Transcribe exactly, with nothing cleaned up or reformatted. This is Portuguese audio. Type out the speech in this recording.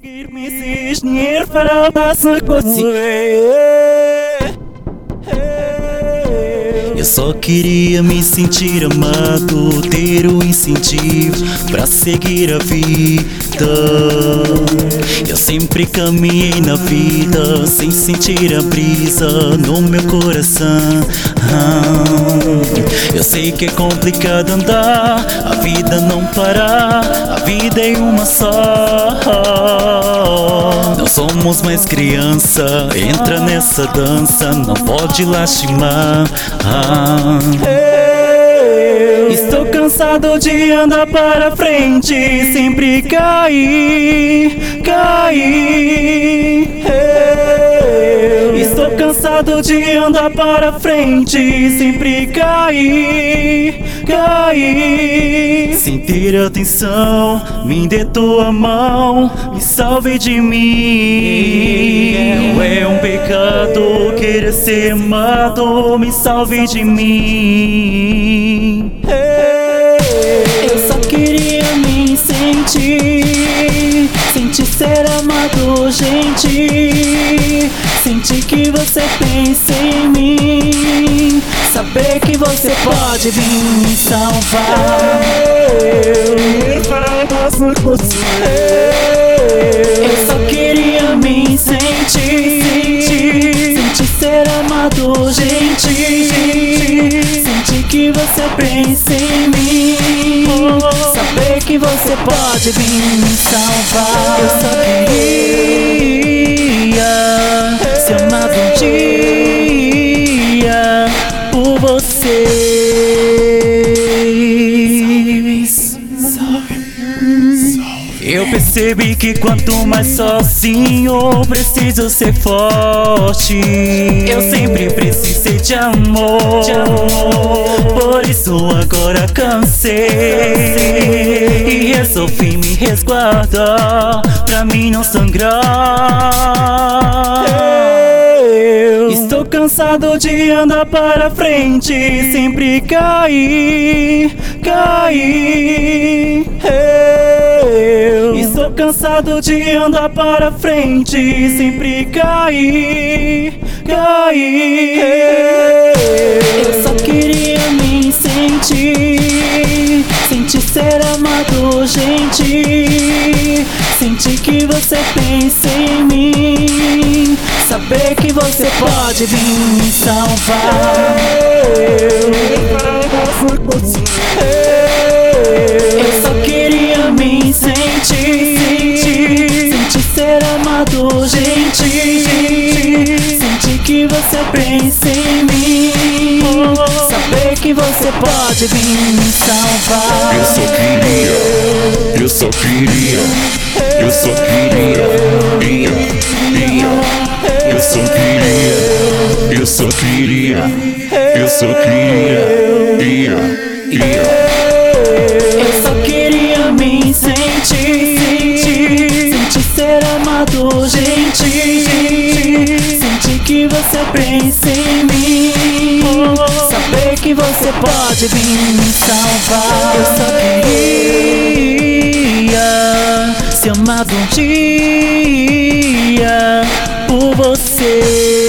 Eu só queria me sentir amado, ter o incentivo pra seguir a vida. Eu sempre caminhei na vida sem sentir a brisa no meu coração. Eu sei que é complicado andar, a vida não parar, a vida é uma só. Não somos mais criança, entra nessa dança, não pode lastimar. Estou cansado de andar para frente, sempre cair, cair. Estou cansado de andar para frente, sempre cair, cair. Sentir a tensão, me dê tua mão, me salve de mim. É um pecado querer ser amado, me salve de mim. Eu só queria me sentir, sentir ser amado, gente. Sentir que você pensa em mim, saber que você pode vir me salvar. Eu só queria me sentir, sentir ser amado, gente. Sentir que você pensa em mim, saber que você pode vir me salvar. Eu só queria ser amado um dia por vocês. Eu percebi que quanto mais sozinho preciso ser forte. Eu sempre precisei de amor, por isso agora cansei e resolvi me resguardar pra mim não sangrar. Estou cansado de andar para frente, sempre cair, cair. Estou cansado de andar para frente, sempre cair, cair. Eu só queria me sentir, sentir ser amado, gente. Sentir que você pensa em mim, saber que você pode vir me salvar. Eu só queria me sentir, sentir ser amado, gente. Sentir que você pensa em mim, saber que você pode vir me salvar. Eu só queria, eu só queria, eu só queria, ia, ia. Eu só queria, eu só queria, eu só queria, ia, ia. Eu só queria me sentir, sentir ser amado, gente. Sentir que você pensa em mim, saber que você pode vir me salvar. Eu só queria ser amado um dia por você.